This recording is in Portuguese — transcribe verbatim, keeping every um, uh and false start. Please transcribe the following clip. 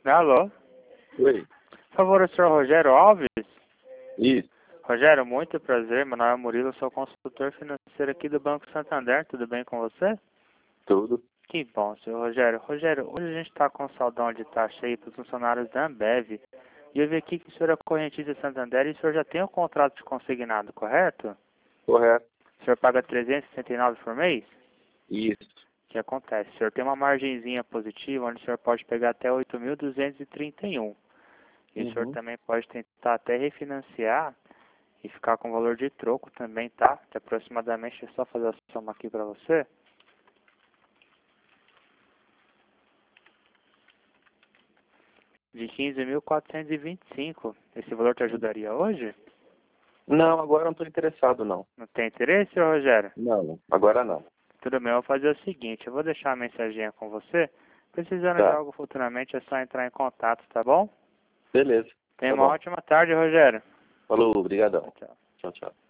Alô? Oi. Por favor, o senhor Rogério Alves? Isso. Rogério, muito prazer. Meu nome é Murilo, sou consultor financeiro aqui do Banco Santander. Tudo bem com você? Tudo. Que bom, senhor Rogério. Rogério, hoje a gente está com saldão de taxa aí para os funcionários da Ambev. E eu vi aqui que o senhor é correntista de Santander e o senhor já tem o contrato de consignado, correto? Correto. O senhor paga trezentos e sessenta e nove por mês? Isso. O que acontece? O senhor tem uma margenzinha positiva onde o senhor pode pegar até oito mil duzentos e trinta e um. E o senhor Uhum. também pode tentar até refinanciar e ficar com valor de troco também, tá? De aproximadamente, é só fazer a soma aqui para você. De quinze mil quatrocentos e vinte e cinco. Esse valor te ajudaria hoje? Não, agora não estou interessado, não. Não tem interesse, senhor Rogério? Não, agora não. Tudo bem, eu vou fazer o seguinte, eu vou deixar uma mensaginha com você. Precisando de Tá. algo futuramente, é só entrar em contato, tá bom? Beleza. Tenha Tá uma bom. ótima tarde, Rogério. Falou, obrigadão. Tchau, tchau. Tchau, tchau.